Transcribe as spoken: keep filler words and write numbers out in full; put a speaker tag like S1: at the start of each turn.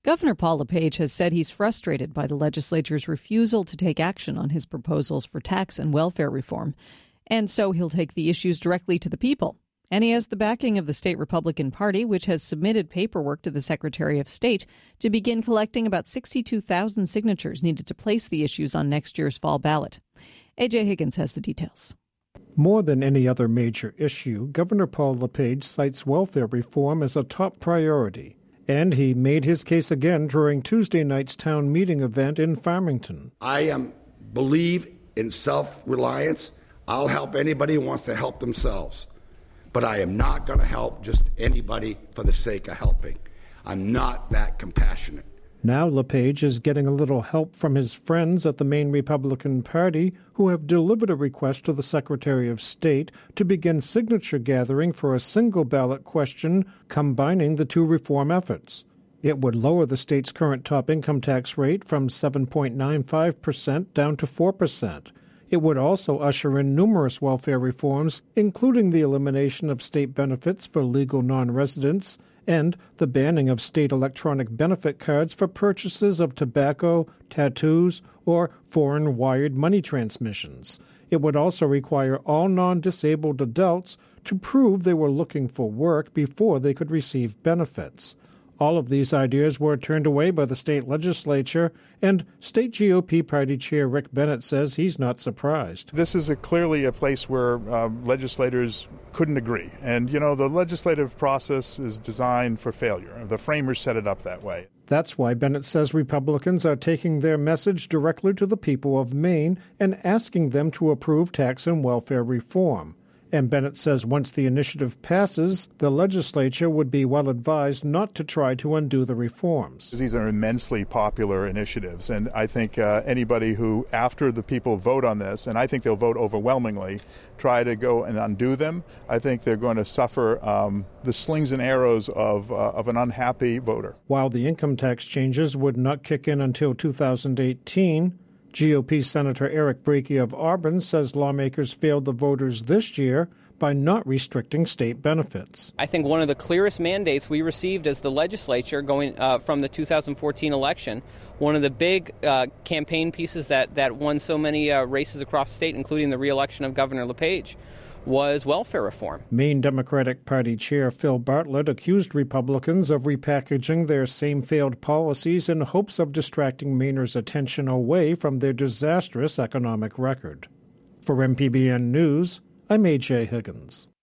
S1: Governor Paul LePage has said he's frustrated by the legislature's refusal to take action on his proposals for tax and welfare reform, and so he'll take the issues directly to the people. And he has the backing of the state Republican Party, which has submitted paperwork to the Secretary of State to begin collecting about sixty-two thousand signatures needed to place the issues on next year's fall ballot. A J Higgins has the details.
S2: More than any other major issue, Governor Paul LePage cites welfare reform as a top priority. And he made his case again during Tuesday night's town meeting event in Farmington.
S3: I am believe in self-reliance. I'll help anybody who wants to help themselves. But I am not going to help just anybody for the sake of helping. I'm not that compassionate.
S2: Now LePage is getting a little help from his friends at the Maine Republican Party, who have delivered a request to the Secretary of State to begin signature gathering for a single ballot question combining the two reform efforts. It would lower the state's current top income tax rate from seven point nine five percent down to four percent. It would also usher in numerous welfare reforms, including the elimination of state benefits for legal non-residents and the banning of state electronic benefit cards for purchases of tobacco, tattoos, or foreign wired money transmissions. It would also require all non-disabled adults to prove they were looking for work before they could receive benefits. All of these ideas were turned away by the state legislature, and state G O P party chair Rick Bennett says he's not surprised.
S4: This is a clearly a place where uh, legislators couldn't agree. And, you know, the legislative process is designed for failure. The framers set it up that way.
S2: That's why Bennett says Republicans are taking their message directly to the people of Maine and asking them to approve tax and welfare reform. And Bennett says once the initiative passes, the legislature would be well advised not to try to undo the reforms.
S4: These are immensely popular initiatives, and I think uh, anybody who, after the people vote on this, and I think they'll vote overwhelmingly, try to go and undo them, I think they're going to suffer um, the slings and arrows of, uh, of an unhappy voter.
S2: While the income tax changes would not kick in until two thousand eighteen, G O P Senator Eric Brakey of Auburn says lawmakers failed the voters this year by not restricting state benefits.
S5: I think one of the clearest mandates we received as the legislature going uh, from the two thousand fourteen election, one of the big uh, campaign pieces that, that won so many uh, races across the state, including the re-election of Governor LePage, was welfare reform.
S2: Maine Democratic Party Chair Phil Bartlett accused Republicans of repackaging their same failed policies in hopes of distracting Mainers' attention away from their disastrous economic record. For M P B N News, I'm A J Higgins.